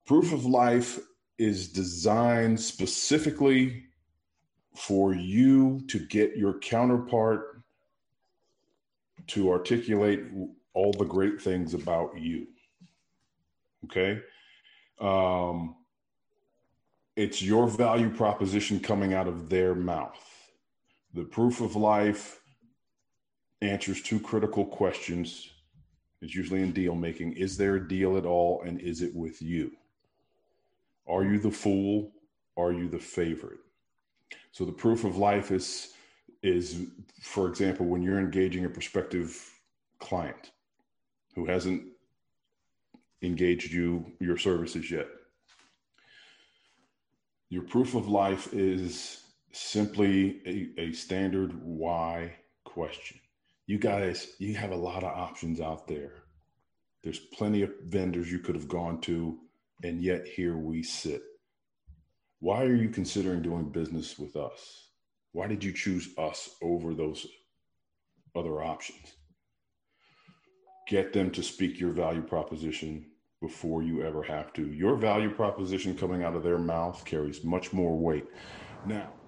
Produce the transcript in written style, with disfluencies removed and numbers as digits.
Proof of life is designed specifically for you to get your counterpart to articulate all the great things about you. Okay? It's your value proposition coming out of their mouth. The proof of life answers two critical questions. It's usually in deal making. Is there a deal at all? And is it with you? Are you the fool? Are you the favorite? So the proof of life is, for example, when you're engaging a prospective client who hasn't engaged your services yet. Your proof of life is simply a standard why question. You guys, you have a lot of options out there. There's plenty of vendors you could have gone to, and yet here we sit. Why are you considering doing business with us? Why did you choose us over those other options? Get them to speak your value proposition before you ever have to. Your value proposition coming out of their mouth carries much more weight. Now,